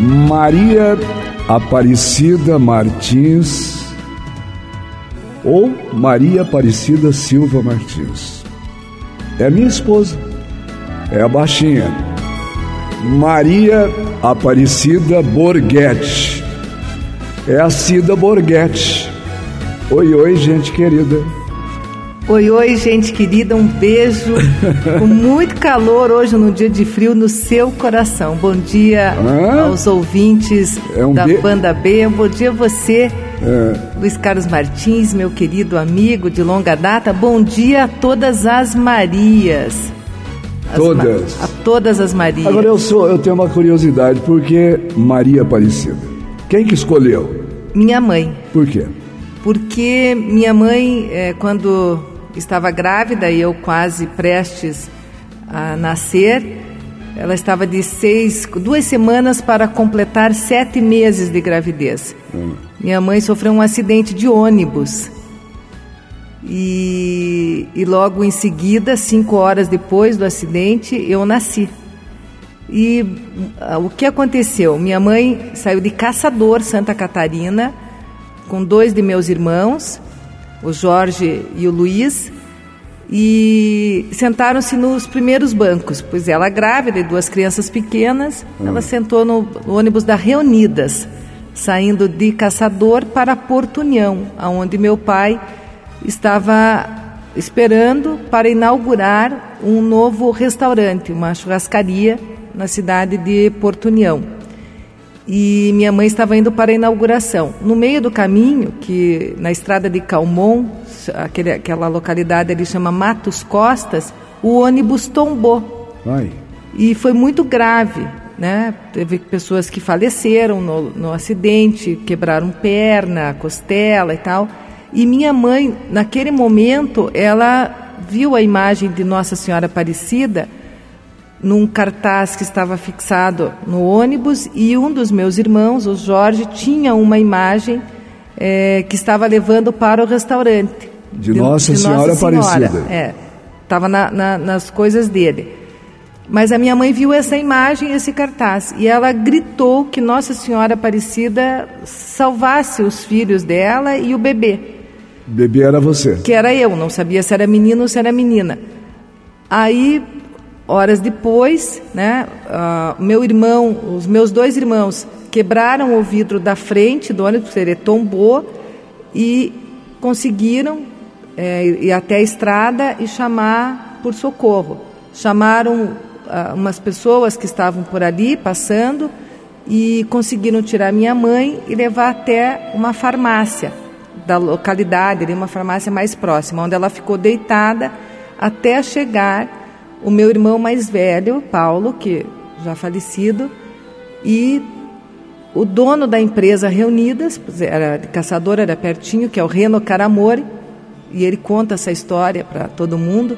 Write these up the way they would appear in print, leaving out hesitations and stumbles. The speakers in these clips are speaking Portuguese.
Maria Aparecida Martins ou Maria Aparecida Silva Martins. É minha esposa, é a baixinha. Maria Aparecida Borghetti. É a Cida Borghetti. Oi, oi, gente querida. Oi, oi, gente querida, um beijo com muito calor hoje no dia de frio no seu coração. Bom dia aos ouvintes da Banda B, bom dia a você, Luiz Carlos Martins, meu querido amigo de longa data. Bom dia a todas as Marias. A todas as Marias. Agora eu tenho uma curiosidade, por que Maria Aparecida? Quem que escolheu? Minha mãe. Por quê? Porque minha mãe, quando estava grávida e eu quase prestes a nascer, ela estava de 2 semanas para completar 7 meses de gravidez. Minha mãe sofreu um acidente de ônibus e logo em seguida, 5 horas depois do acidente, eu nasci. E o que aconteceu? Minha mãe saiu de Caçador, Santa Catarina, com 2 de meus irmãos, o Jorge e o Luiz, e sentaram-se nos primeiros bancos, pois ela grávida e 2 crianças pequenas, ela sentou no ônibus da Reunidas, saindo de Caçador para Porto União, onde meu pai estava esperando para inaugurar um novo restaurante, uma churrascaria na cidade de Porto União. E minha mãe estava indo para a inauguração. No meio do caminho, que na estrada de Calmon, aquela localidade ali chama Matos Costas, o ônibus tombou. Ai. E foi muito grave, né? Teve pessoas que faleceram no acidente, quebraram perna, costela e tal. E minha mãe, naquele momento, ela viu a imagem de Nossa Senhora Aparecida num cartaz que estava fixado no ônibus, e um dos meus irmãos, o Jorge, tinha uma imagem que estava levando para o restaurante. De Nossa Senhora Aparecida. Estava nas coisas dele. Mas a minha mãe viu essa imagem, esse cartaz, e ela gritou que Nossa Senhora Aparecida salvasse os filhos dela e o bebê. O bebê era você? Que era eu, não sabia se era menino ou se era menina. Aí, horas depois, né, os meus 2 irmãos quebraram o vidro da frente do ônibus, ele tombou, e conseguiram ir até a estrada e chamar por socorro. Chamaram umas pessoas que estavam por ali, passando, e conseguiram tirar minha mãe e levar até uma farmácia da localidade, uma farmácia mais próxima, onde ela ficou deitada até chegar o meu irmão mais velho, Paulo, que já falecido, e o dono da empresa Reunidas, era de Caçador, era pertinho, que é o Reno Caramori, e ele conta essa história para todo mundo.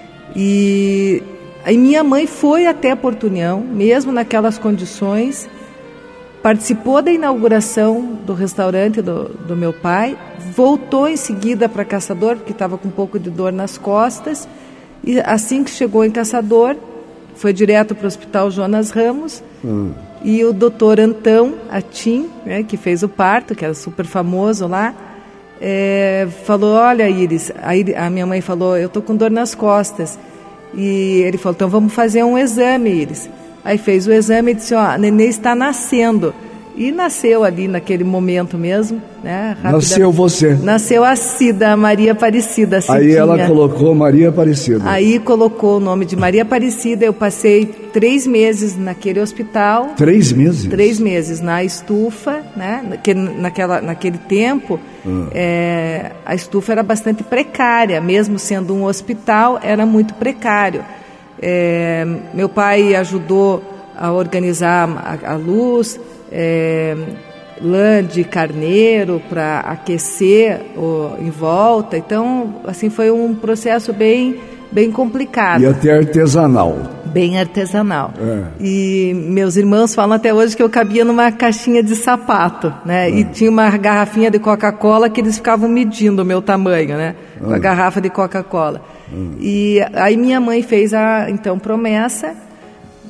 E aí minha mãe foi até Porto União, mesmo naquelas condições, participou da inauguração do restaurante do meu pai, voltou em seguida para Caçador, porque estava com um pouco de dor nas costas, e assim que chegou em Caçador, foi direto para o Hospital Jonas Ramos, e o doutor Antão Atim, né, que fez o parto, que era super famoso lá, falou: olha, Iris, aí a minha mãe falou: eu estou com dor nas costas. E ele falou: então vamos fazer um exame, Iris. Aí fez o exame e disse: ó, a nenê está nascendo. E nasceu ali naquele momento mesmo, né? Nasceu você. Nasceu a Cida, a Maria Aparecida. Aí ela colocou Maria Aparecida. Aí colocou o nome de Maria Aparecida. Eu passei 3 meses naquele hospital. 3 meses? 3 meses na estufa, né? Naquele tempo, a estufa era bastante precária, mesmo sendo um hospital, era muito precário. Meu pai ajudou a organizar a luz, lã de carneiro para aquecer em volta. Então, assim, foi um processo bem complicado. E até artesanal. Bem artesanal. E meus irmãos falam até hoje que eu cabia numa caixinha de sapato, né? E tinha uma garrafinha de Coca-Cola que eles ficavam medindo o meu tamanho, né? Com a garrafa de Coca-Cola. E aí minha mãe fez então promessa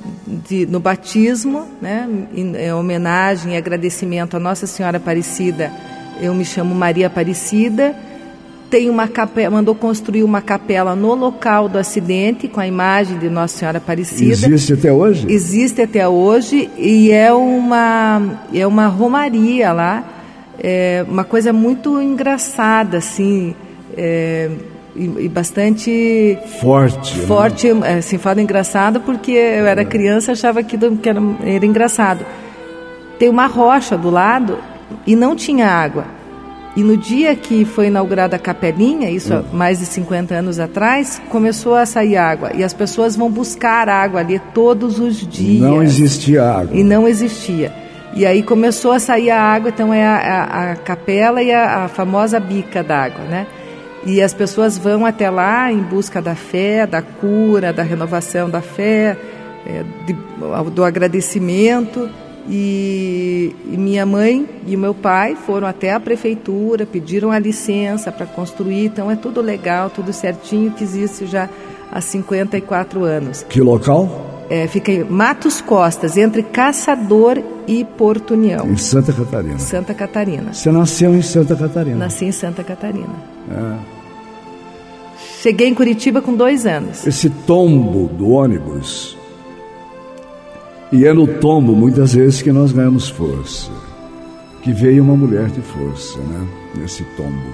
no batismo, né? Em homenagem e agradecimento a Nossa Senhora Aparecida, eu me chamo Maria Aparecida. Tem uma capela, mandou construir uma capela no local do acidente com a imagem de Nossa Senhora Aparecida. Existe até hoje? Existe até hoje, e é uma romaria lá, uma coisa muito engraçada, assim, e bastante forte, né? Assim, falo engraçado porque eu era criança, achava que era engraçado. Tem uma rocha do lado e não tinha água. E no dia que foi inaugurada a capelinha, isso há mais de 50 anos atrás, começou a sair água. E as pessoas vão buscar água ali todos os dias. Não existia água. E não existia. E aí começou a sair a água, então é a capela e a famosa bica d'água, né? E as pessoas vão até lá em busca da fé, da cura, da renovação da fé, do agradecimento. E minha mãe e o meu pai foram até a prefeitura, pediram a licença para construir, então é tudo legal, tudo certinho, que existe já há 54 anos. Que local? Fica em Matos Costas, entre Caçador e Porto União. Em Santa Catarina. Santa Catarina. Você nasceu em Santa Catarina? Nasci em Santa Catarina. Cheguei em Curitiba com 2 anos. Esse tombo do ônibus... E é no tombo, muitas vezes, que nós ganhamos força. Que veio uma mulher de força, né? Nesse tombo.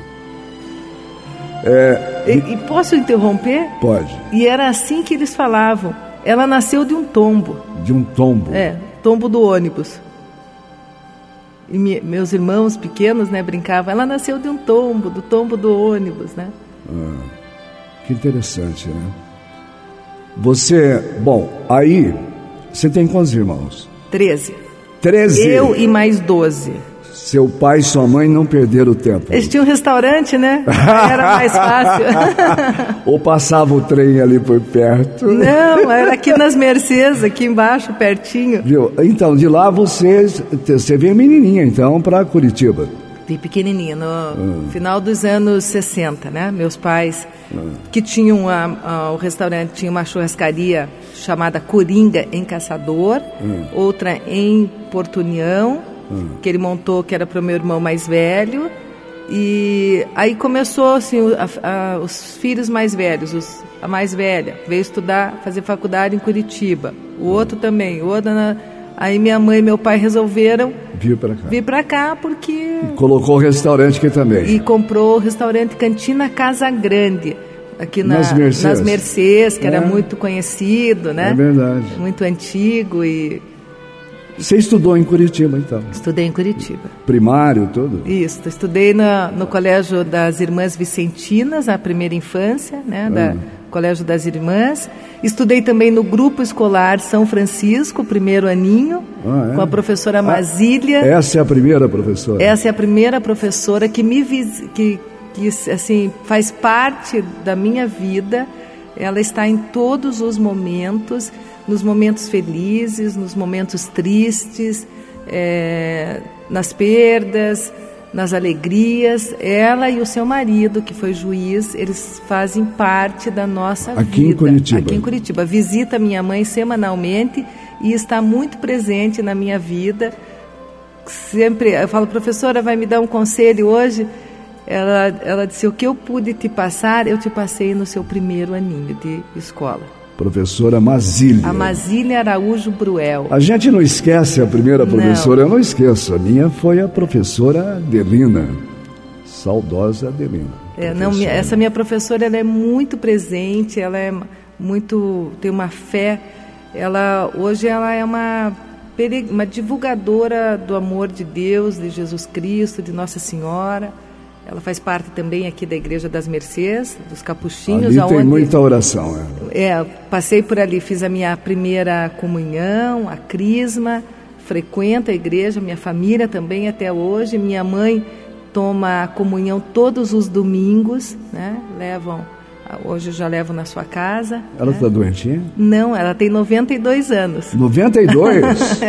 E posso interromper? Pode. E era assim que eles falavam. Ela nasceu de um tombo. De um tombo? Tombo do ônibus. E meus irmãos pequenos, né, brincavam. Ela nasceu de um tombo, do tombo do ônibus, né? Que interessante, né? Aí... Você tem quantos irmãos? 13. 13? Eu e mais 12. Seu pai e sua mãe não perderam o tempo. Eles tinham um restaurante, né? Era mais fácil. Ou passava o trem ali por perto? Não, era aqui nas Mercês, aqui embaixo, pertinho. Viu? Então, de lá você veio menininha, então, para Curitiba. Vim pequenininha, no final dos anos 60, né? Meus pais, que tinham o restaurante, tinha uma churrascaria chamada Coringa, em Caçador, outra em Porto União, que ele montou, que era para o meu irmão mais velho. E aí começou, assim, os filhos mais velhos, a mais velha veio estudar, fazer faculdade em Curitiba, o outro também, aí minha mãe e meu pai resolveram vir para cá porque... E colocou o restaurante aqui também. E comprou o restaurante Cantina Casa Grande, aqui nas Mercês, que era muito conhecido, né? É verdade. Muito antigo e... Você estudou em Curitiba, então? Estudei em Curitiba. Primário, tudo? Isso, estudei no Colégio das Irmãs Vicentinas, a primeira infância, né? Colégio das Irmãs. Estudei também no Grupo Escolar São Francisco, primeiro aninho, com a professora Masília. Essa é a primeira professora? Essa é a primeira professora que assim, faz parte da minha vida. Ela está em todos os momentos, nos momentos felizes, nos momentos tristes, nas perdas, nas alegrias. Ela e o seu marido, que foi juiz, eles fazem parte da nossa vida. Aqui em Curitiba? Aqui em Curitiba. Visita minha mãe semanalmente e está muito presente na minha vida. Sempre, eu falo, professora, vai me dar um conselho hoje? Ela disse, o que eu pude te passar, eu te passei no seu primeiro aninho de escola. Professora Masília. A Masília Araújo Bruel. A gente não esquece a primeira professora, eu não esqueço. A minha foi a professora Adelina, saudosa Adelina. Essa minha professora, ela é muito presente, ela é muito, tem uma fé. Hoje ela é uma divulgadora do amor de Deus, de Jesus Cristo, de Nossa Senhora. Ela faz parte também aqui da Igreja das Mercês, dos Capuchinhos. Ali tem muita oração. Passei por ali, fiz a minha primeira comunhão, a crisma, frequento a igreja, minha família também até hoje. Minha mãe toma a comunhão todos os domingos, né? Hoje eu já levo na sua casa. Ela está doentinha? Não, ela tem 92 anos. 92?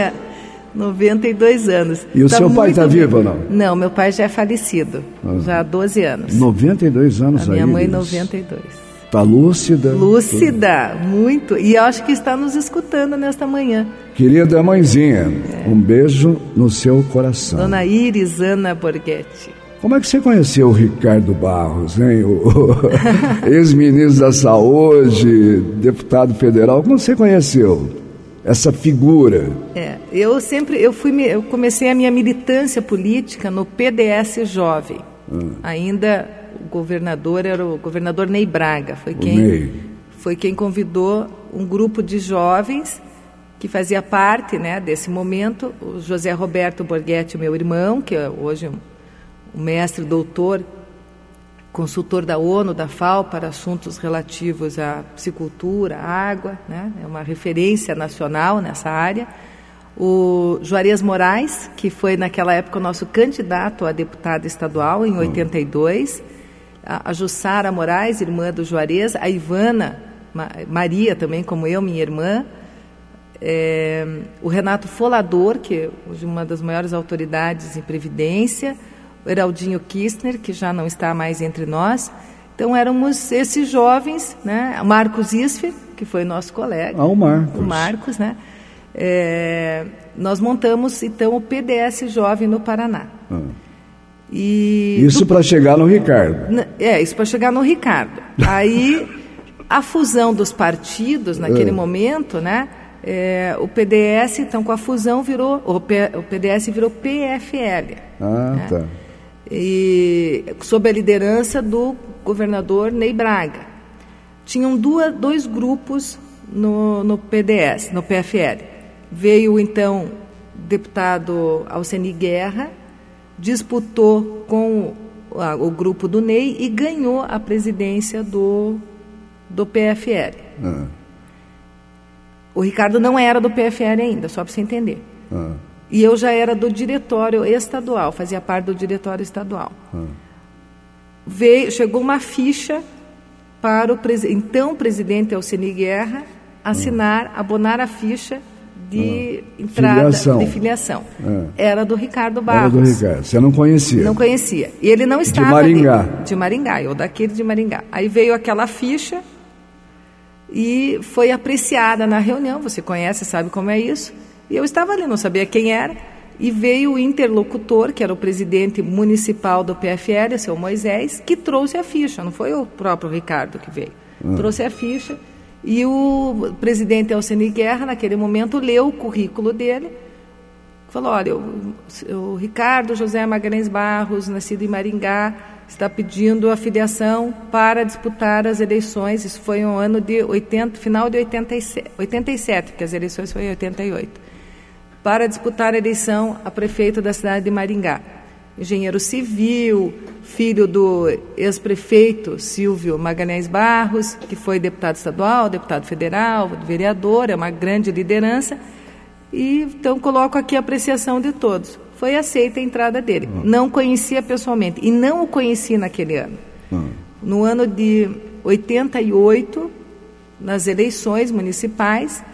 92 anos. E o seu pai está vivo ou não? Não, meu pai já é falecido, já há 12 anos. 92 anos a minha aí, mãe, 92. Está lúcida? Lúcida, muito. E eu acho que está nos escutando nesta manhã. Querida mãezinha, um beijo no seu coração. Dona Iris Ana Borghetti. Como é que você conheceu o Ricardo Barros, hein? O ex-ministro da Saúde, deputado federal. Como você conheceu essa figura? Eu comecei a minha militância política no PDS Jovem. Ainda o governador era o governador Ney Braga. Foi quem convidou um grupo de jovens que fazia parte, né, desse momento. O José Roberto Borghetti, meu irmão, que é hoje um mestre, doutor, consultor da ONU, da FAO, para assuntos relativos à piscicultura, à água, né? É uma referência nacional nessa área. O Juarez Moraes, que foi naquela época o nosso candidato a deputado estadual, em 82. A Jussara Moraes, irmã do Juarez. A Ivana Maria, também como eu, minha irmã. O Renato Folador, que é hoje uma das maiores autoridades em previdência. O Heraldinho Kistner, que já não está mais entre nós. Então, éramos esses jovens, né? O Marcos Isfer, que foi nosso colega. O Marcos. O Marcos, né? Nós montamos, então, o PDS Jovem no Paraná. Isso para chegar no Ricardo. Isso para chegar no Ricardo. Aí, a fusão dos partidos, naquele momento, né? O PDS, então, com a fusão, o PDS virou PFL. Né? Tá. E sob a liderança do governador Ney Braga. Tinham dois grupos no PDS, no PFL. Veio, então, o deputado Alceni Guerra, disputou com o grupo do Ney e ganhou a presidência do PFL. O Ricardo não era do PFL ainda, só para você entender. E eu já era do diretório estadual, fazia parte do diretório estadual. Chegou uma ficha para o então presidente Alceni Guerra abonar a ficha de entrada, de filiação. Era do Ricardo Barros. Era do Ricardo. Você não conhecia? Não conhecia. E ele não estava... De Maringá. Ali, de Maringá, eu daquele de Maringá. Aí veio aquela ficha e foi apreciada na reunião. Você conhece, sabe como é isso? E eu estava ali, não sabia quem era, e veio o interlocutor, que era o presidente municipal do PFL, o seu Moisés, que trouxe a ficha, não foi o próprio Ricardo que veio. Trouxe a ficha, e o presidente Alceni Guerra, naquele momento, leu o currículo dele, falou, olha, o Ricardo José Magalhães Barros, nascido em Maringá, está pedindo a filiação para disputar as eleições. Isso foi um ano de final de 87, porque as eleições foram em 88. Para disputar a eleição a prefeito da cidade de Maringá. Engenheiro civil, filho do ex-prefeito Silvio Magalhães Barros, que foi deputado estadual, deputado federal, vereador, é uma grande liderança. E então coloco aqui a apreciação de todos. Foi aceita a entrada dele. Não conhecia pessoalmente, e não o conheci naquele ano. No ano de 88, nas eleições municipais,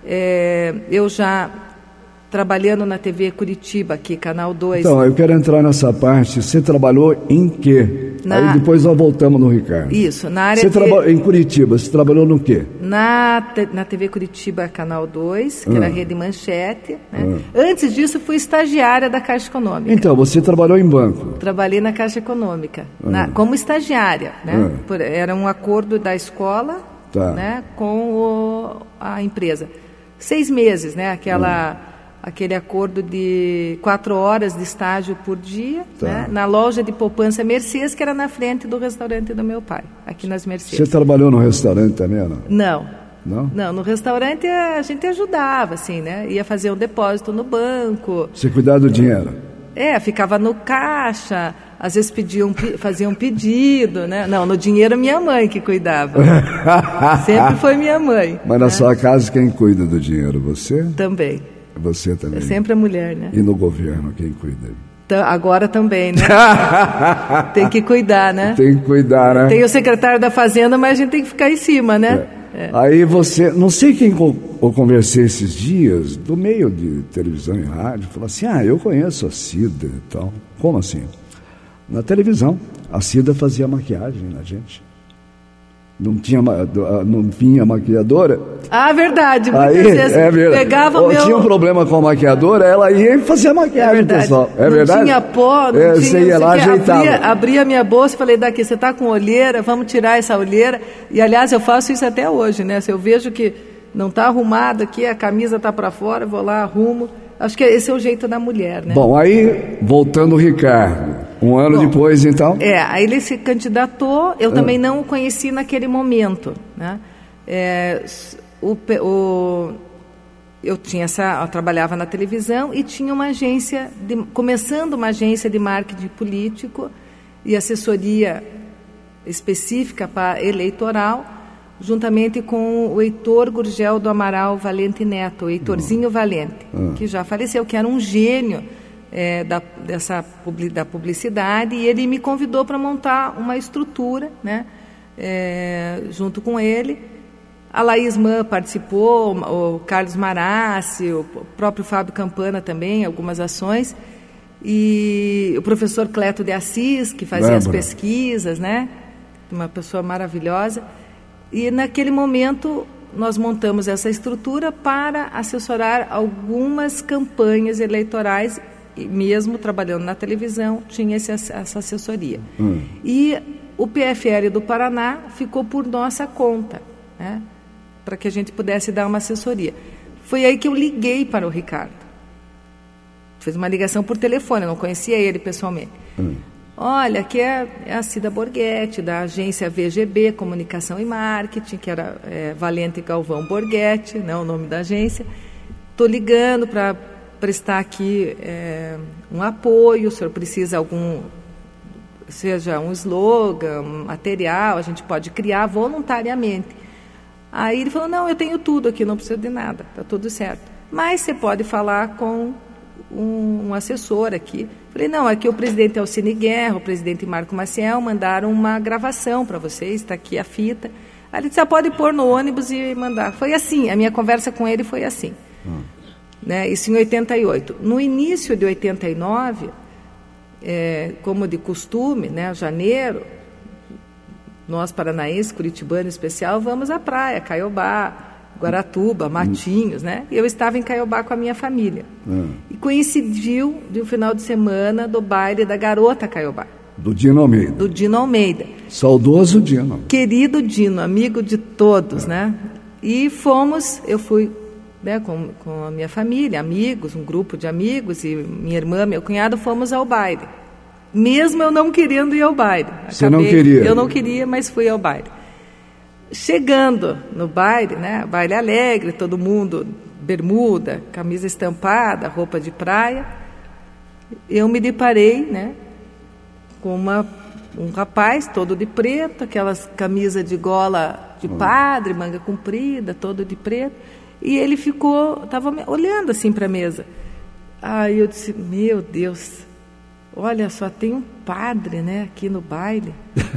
eu já trabalhando na TV Curitiba, aqui, Canal 2. Então, eu quero entrar nessa parte. Você trabalhou em quê? Aí depois nós voltamos no Ricardo. Isso, na área em Curitiba, você trabalhou no quê? Na TV Curitiba, Canal 2, que era a Rede Manchete. Né? Antes disso, fui estagiária da Caixa Econômica. Então, você trabalhou em banco? Trabalhei na Caixa Econômica, como estagiária. Né? Era um acordo da escola, né, com a empresa. 6 meses, né? Aquele acordo de 4 horas de estágio por dia, né, na loja de poupança Mercedes, que era na frente do restaurante do meu pai, aqui nas Mercedes. Você trabalhou no restaurante também, ou não? Não, no restaurante a gente ajudava, assim, né? Ia fazer um depósito no banco. Você cuidava do dinheiro? Ficava no caixa, às vezes faziam um pedido, né? Não, no dinheiro minha mãe que cuidava. Sempre foi minha mãe. Mas na sua casa quem cuida do dinheiro? Você? Também. Você também. É sempre a mulher, né? E no governo, quem cuida? Agora também, né? Tem que cuidar, né? Tem que cuidar, né? Tem o secretário da Fazenda, mas a gente tem que ficar em cima, né? Aí você, não sei quem eu conversei esses dias, do meio de televisão e rádio, falou assim, eu conheço a Cida e tal. Como assim? Na televisão, a Cida fazia maquiagem na gente. não vinha maquiadora. Ah, verdade. Muitas Aí, vezes verdade. pegava o meu... Tinha um problema com a maquiadora, ela ia fazer a maquiagem, pessoal. É verdade? Não tinha pó, não tinha... Você ia lá, ajeitava. Abria a minha bolsa e falei, daqui, você está com olheira, vamos tirar essa olheira. E, aliás, eu faço isso até hoje, né? Se eu vejo que não está arrumado aqui, a camisa está para fora, vou lá, arrumo. Acho que esse é o jeito da mulher, né? Bom, aí, voltando o Ricardo, um ano depois, então... Aí ele se candidatou, eu também não o conheci naquele momento, né? Eu trabalhava na televisão e tinha uma agência, começando uma agência de marketing político e assessoria específica para eleitoral, juntamente com o Heitor Gurgel do Amaral Valente Neto, o Heitorzinho Valente, que já faleceu, que era um gênio da publicidade, e ele me convidou para montar uma estrutura, né, junto com ele. A Laís Mann participou, o Carlos Marassi, o próprio Fábio Campana também, algumas ações, e o professor Cleto de Assis, que fazia as pesquisas, né, uma pessoa maravilhosa. E naquele momento nós montamos essa estrutura para assessorar algumas campanhas eleitorais, e mesmo trabalhando na televisão, tinha essa assessoria. E o PFL do Paraná ficou por nossa conta, né, para que a gente pudesse dar uma assessoria. Foi aí que eu liguei para o Ricardo. Fiz uma ligação por telefone, eu não conhecia ele pessoalmente. Olha, aqui é a Cida Borghetti, da agência VGB, Comunicação e Marketing, que era Valente Galvão Borghetti, né, o nome da agência. Estou ligando para prestar aqui um apoio, o senhor precisa seja um slogan, um material, a gente pode criar voluntariamente. Aí ele falou, não, eu tenho tudo aqui, não preciso de nada, está tudo certo. Mas você pode falar com um assessor aqui. Falei, não, aqui o presidente Alcine Guerra, o presidente Marco Maciel mandaram uma gravação para vocês, está aqui a fita. Aí ele disse, pode pôr no ônibus e mandar. Foi assim, a minha conversa com ele foi assim. Né, isso em 88. No início de 89, como de costume, né, janeiro, nós paranaenses, curitibanos em especial, vamos à praia, Caiobá, Guaratuba, Matinhos, né? Eu estava em Caiobá com a minha família. E coincidiu de um final de semana do baile da Garota Caiobá. Do Dino Almeida. Do Dino Almeida. Saudoso Dino. Querido Dino, amigo de todos, né? E eu fui, né, com a minha família, amigos, um grupo de amigos, e minha irmã, meu cunhado, fomos ao baile. Mesmo eu não querendo ir ao baile. Você não queria? Eu não queria, mas fui ao baile. Chegando no baile, né, baile alegre, todo mundo, bermuda, camisa estampada, roupa de praia, eu me deparei, né, com um rapaz todo de preto, aquelas camisas de gola de padre, manga comprida, todo de preto, e ele estava olhando assim para a mesa. Aí eu disse, meu Deus, olha, só tem um padre, né, aqui no baile.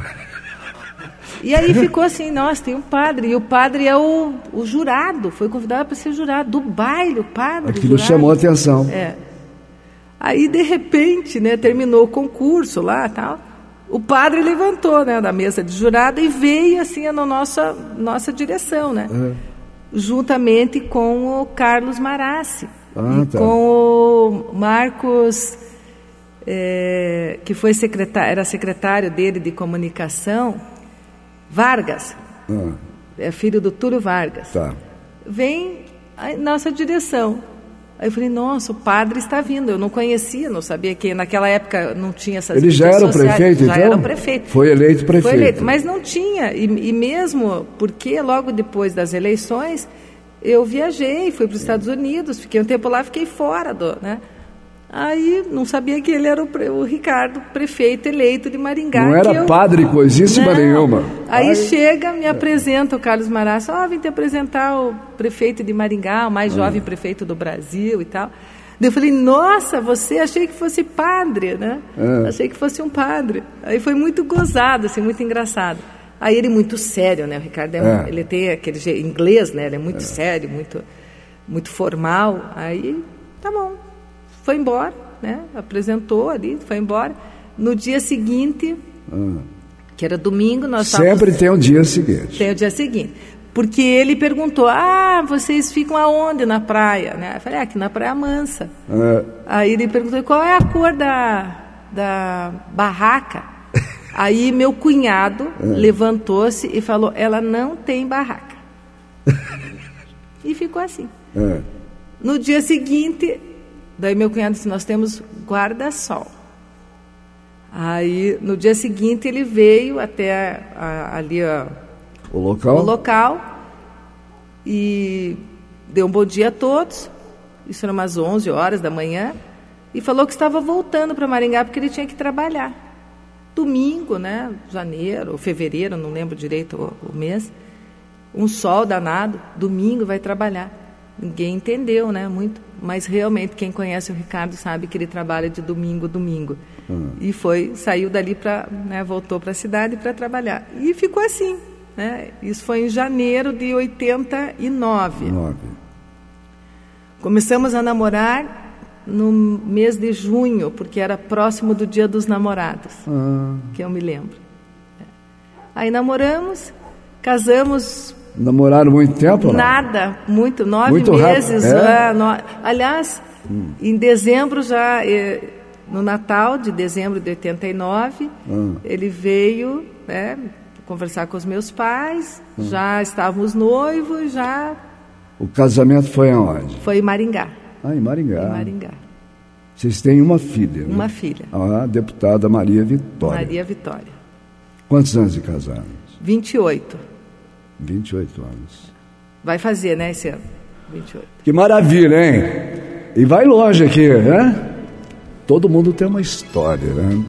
E aí ficou assim, nossa, tem um padre, e o padre é o jurado, foi convidado para ser jurado do baile, o padre. Aquilo chamou a atenção. Aí, de repente, né, terminou o concurso lá, tal, o padre levantou, né, da mesa de jurado e veio assim na nossa direção, né, juntamente com o Carlos Marassi com o Marcos, que foi era secretário dele de comunicação, Vargas, é filho do Túlio Vargas, vem em nossa direção. Aí eu falei, nossa, o padre está vindo. Eu não conhecia, não sabia que naquela época não tinha essas Ele já era o prefeito, então? Já era o prefeito. Foi eleito prefeito. Foi eleito, mas não tinha, e mesmo porque logo depois das eleições, eu viajei, fui para os Estados Unidos, fiquei um tempo lá, fiquei fora né? Aí não sabia que ele era o Ricardo, prefeito eleito de Maringá. Não era padre coisíssima nenhuma. Aí chega, me apresenta o Carlos Marassi, vim te apresentar o prefeito de Maringá, o mais jovem prefeito do Brasil e tal. Daí eu falei, nossa, achei que fosse padre, né? Achei que fosse um padre. Aí foi muito gozado, assim, muito engraçado. Aí ele muito sério, né? O Ricardo, ele tem aquele inglês, né? Ele é muito sério, muito, muito formal. Aí, tá bom. Foi embora, né? Apresentou ali, foi embora. No dia seguinte, que era domingo, nós sempre tem o dia seguinte. Tem o dia seguinte. Porque ele perguntou, vocês ficam aonde na praia? Né? Eu falei, aqui na Praia Mansa. Aí ele perguntou, qual é a cor da barraca? Aí meu cunhado levantou-se e falou, ela não tem barraca. E ficou assim. No dia seguinte, daí meu cunhado disse, nós temos guarda-sol. Aí, no dia seguinte, ele veio até ali o local e deu um bom dia a todos. Isso era umas 11 horas da manhã. E falou que estava voltando para Maringá porque ele tinha que trabalhar. Domingo, né? Janeiro ou fevereiro, não lembro direito o mês. Um sol danado. Domingo vai trabalhar. Ninguém entendeu, né? Muito. Mas realmente quem conhece o Ricardo sabe que ele trabalha de domingo. E saiu dali voltou para a cidade para trabalhar. E ficou assim, né? Isso foi em janeiro de 89. Começamos a namorar no mês de junho, porque era próximo do Dia dos Namorados, que eu me lembro. Aí namoramos, casamos. Namoraram muito tempo? Nada, 9 muito meses. Rápido, aliás, em dezembro já, no Natal de dezembro de 89, ele veio conversar com os meus pais, já estávamos noivos, já... O casamento foi aonde? Foi em Maringá. Em Maringá. Em Maringá. Vocês têm uma filha, né? Uma filha. A deputada Maria Vitória. Maria Vitória. Quantos anos de casados? 28. 28 anos. Vai fazer, né, esse ano? 28. Que maravilha, hein? E vai longe aqui, né? Todo mundo tem uma história, né?